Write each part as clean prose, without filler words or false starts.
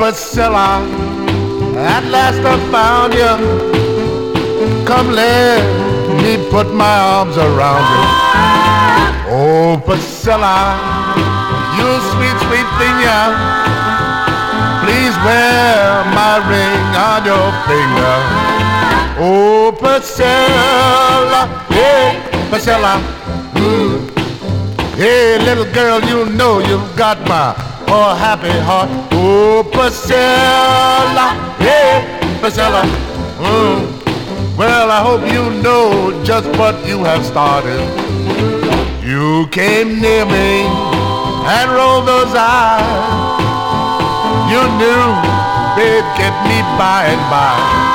Priscilla, at last I found you. Come let me put my arms around you. Oh, Priscilla, you sweet, sweet thing, yeah. Please wear my ring on your finger. Oh, Priscilla, hey, Priscilla. Hey, little girl, you know you've got my happy heart. Oh, Priscilla, hey, Priscilla. Well, I hope you know just what you have started. You came near me and rolled those eyes. You knew they'd get me by and by.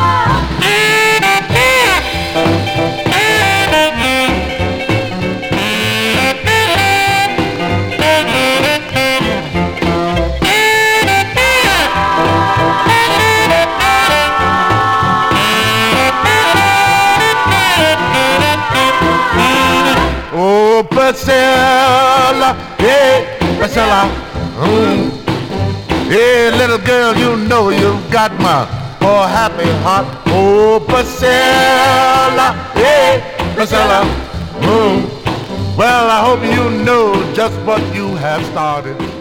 Oh, Priscilla, hey, Priscilla. Hey, little girl, you know you've got my happy heart. Oh, Priscilla, hey, Priscilla. Well, I hope you know just what you have started.